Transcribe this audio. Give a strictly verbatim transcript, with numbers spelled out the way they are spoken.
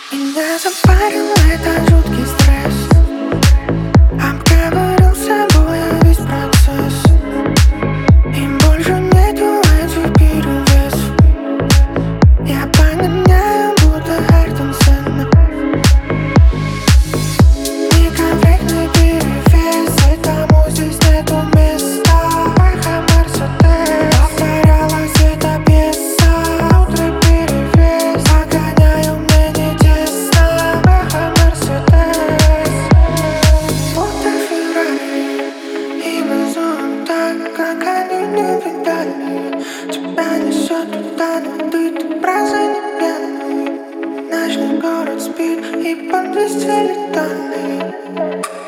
Меня запарил этот жуткий стресс. Обговорил с собой я весь процесс. И больше нету этих перевесов. Я погоняю, будто Артем Сенна. Неконфликтный перевес, этому здесь нету места. Эхо Мерседес, повторялась эта пьеса. Утрый перевес, погоняю, мне не тесно. Эхо Мерседес. Будто Феррари, и мы зовем так, как они не видали. Тебя несет туда, но ты-то праздно не пьяный. Ночной город спит, и под двести летальный.